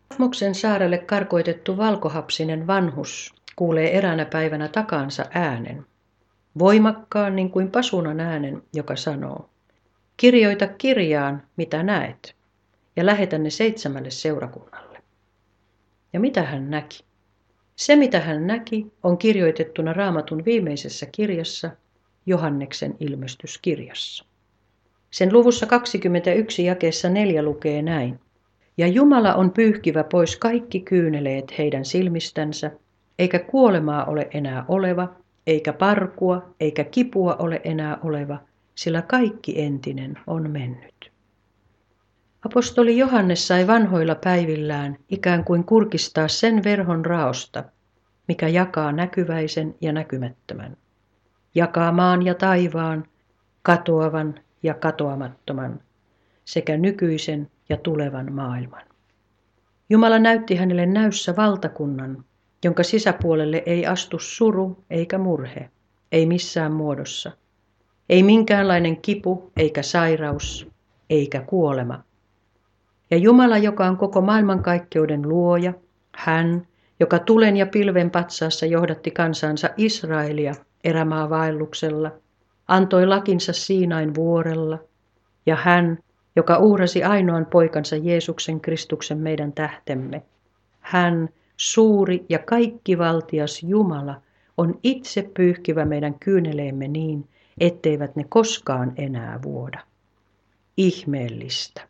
Patmoksen saarelle karkoitettu valkohapsinen vanhus kuulee eräänä päivänä takaansa äänen, voimakkaan niin kuin pasunan äänen, joka sanoo: kirjoita kirjaan, mitä näet, ja lähetä ne 7 seurakunnalle. Ja mitä hän näki? Se, mitä hän näki, on kirjoitettuna Raamatun viimeisessä kirjassa, Johanneksen ilmestyskirjassa. Sen luvussa 21 jakeessa 4 lukee näin: ja Jumala on pyyhkivä pois kaikki kyyneleet heidän silmistänsä, eikä kuolemaa ole enää oleva, eikä parkua, eikä kipua ole enää oleva, sillä kaikki entinen on mennyt. Apostoli Johannes sai vanhoilla päivillään ikään kuin kurkistaa sen verhon raosta, mikä jakaa näkyväisen ja näkymättömän, jakaa maan ja taivaan, katoavan ja katoamattoman, sekä nykyisen ja tulevan maailman. Jumala näytti hänelle näyssä valtakunnan, jonka sisäpuolelle ei astu suru eikä murhe, ei missään muodossa, ei minkäänlainen kipu eikä sairaus eikä kuolema. Ja Jumala, joka on koko maailmankaikkeuden luoja, hän, joka tulen ja pilven patsaassa johdatti kansansa Israelia erämaavaelluksella, antoi lakinsa Siinain vuorella, ja hän, joka uhrasi ainoan poikansa Jeesuksen Kristuksen meidän tähtemme. Hän, suuri ja kaikkivaltias Jumala, on itse pyyhkivä meidän kyyneleemme niin, etteivät ne koskaan enää vuoda. Ihmeellistä.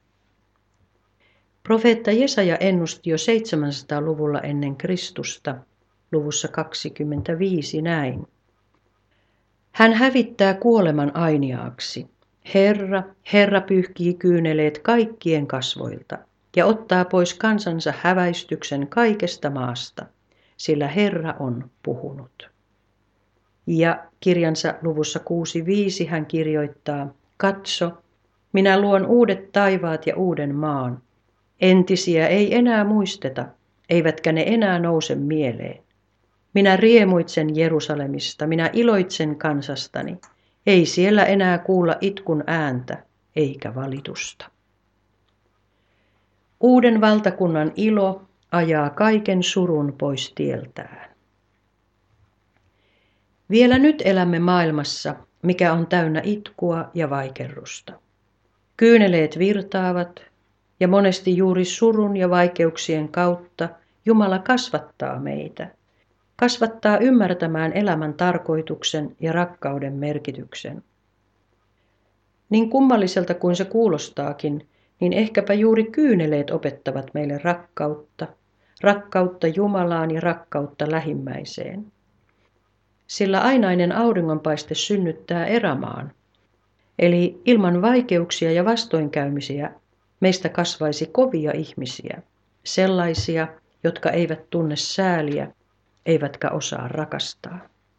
Profeetta Jesaja ennusti jo 700-luvulla ennen Kristusta, luvussa 25 näin: hän hävittää kuoleman ainiaaksi. Herra, Herra pyyhkii kyyneleet kaikkien kasvoilta ja ottaa pois kansansa häväistyksen kaikesta maasta, sillä Herra on puhunut. Ja kirjansa luvussa 6.5 hän kirjoittaa: katso, minä luon uudet taivaat ja uuden maan. Entisiä ei enää muisteta, eivätkä ne enää nouse mieleen. Minä riemuitsen Jerusalemista, minä iloitsen kansastani. Ei siellä enää kuulla itkun ääntä, eikä valitusta. Uuden valtakunnan ilo ajaa kaiken surun pois tieltään. Vielä nyt elämme maailmassa, mikä on täynnä itkua ja vaikerrusta. Kyyneleet virtaavat, ja monesti juuri surun ja vaikeuksien kautta Jumala kasvattaa meitä. Kasvattaa ymmärtämään elämän tarkoituksen ja rakkauden merkityksen. Niin kummalliselta kuin se kuulostaakin, niin ehkäpä juuri kyyneleet opettavat meille rakkautta Jumalaan ja rakkautta lähimmäiseen. Sillä ainainen auringonpaiste synnyttää erämaan, eli ilman vaikeuksia ja vastoinkäymisiä meistä kasvaisi kovia ihmisiä, sellaisia, jotka eivät tunne sääliä, eivätkä osaa rakastaa.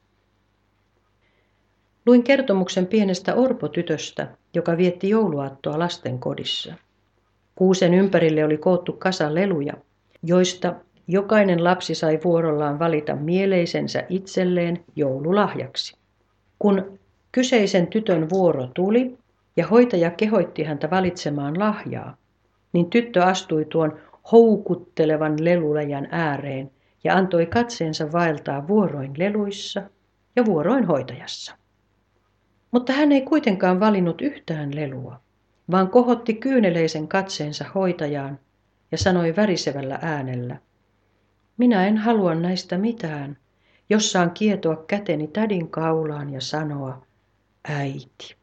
Luin kertomuksen pienestä orpotytöstä, joka vietti jouluaattoa lastenkodissa. Kuusen ympärille oli koottu kasa leluja, joista jokainen lapsi sai vuorollaan valita mieleisensä itselleen joululahjaksi. Kun kyseisen tytön vuoro tuli ja hoitaja kehoitti häntä valitsemaan lahjaa, niin tyttö astui tuon houkuttelevan leluläjän ääreen ja antoi katseensa vaeltaa vuoroin leluissa ja vuoroin hoitajassa. Mutta hän ei kuitenkaan valinnut yhtään lelua, vaan kohotti kyyneleisen katseensa hoitajaan ja sanoi värisevällä äänellä: minä en halua näistä mitään, jos saan kietoa käteni tädin kaulaan ja sanoa: äiti.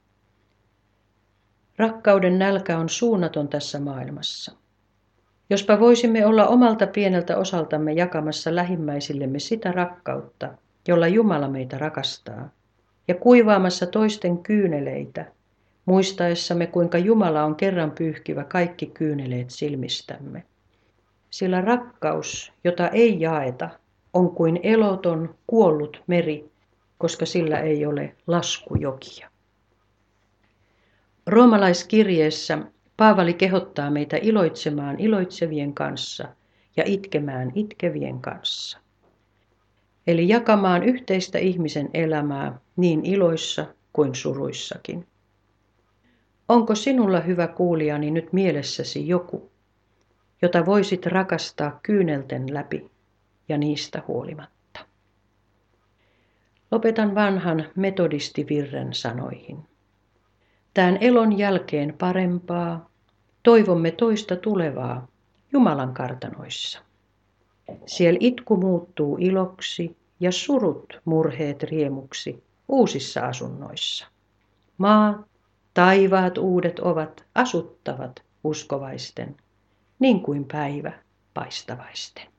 Rakkauden nälkä on suunnaton tässä maailmassa. Jospa voisimme olla omalta pieneltä osaltamme jakamassa lähimmäisillemme sitä rakkautta, jolla Jumala meitä rakastaa, ja kuivaamassa toisten kyyneleitä, muistaessamme kuinka Jumala on kerran pyyhkivä kaikki kyyneleet silmistämme. Sillä rakkaus, jota ei jaeta, on kuin eloton, kuollut meri, koska sillä ei ole laskujokia. Roomalaiskirjeessä Paavali kehottaa meitä iloitsemaan iloitsevien kanssa ja itkemään itkevien kanssa. Eli jakamaan yhteistä ihmisen elämää niin iloissa kuin suruissakin. Onko sinulla, hyvä kuulijani, nyt mielessäsi joku, jota voisit rakastaa kyynelten läpi ja niistä huolimatta. Lopetan vanhan metodistivirren sanoihin. Tään elon jälkeen parempaa, toivomme toista tulevaa Jumalan kartanoissa. Siel itku muuttuu iloksi ja surut murheet riemuksi uusissa asunnoissa. Maa, taivaat uudet ovat asuttavat uskovaisten, niin kuin päivä paistavaisten.